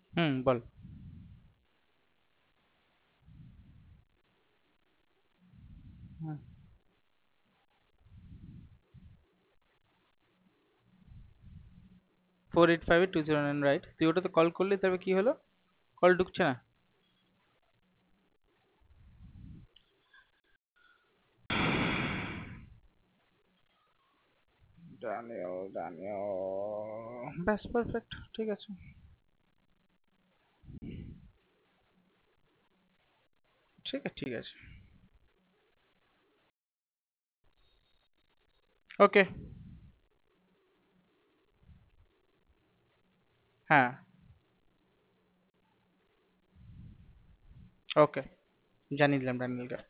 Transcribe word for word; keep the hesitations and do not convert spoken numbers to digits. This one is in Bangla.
হুম, বল। Four eight five two zero nine, right? তুই ওটাতে কল করলি, তারপর কি হলো? কল ঢুকছে না? ড্যানিয়েল, ড্যানিয়েল, ব্যাস, পারফেক্ট, ঠিক আছে। ঠিক আছে, ঠিক আছে। ওকে। হ্যাঁ। ওকে, জানিয়ে দিলাম ড্যানিয়েলকে।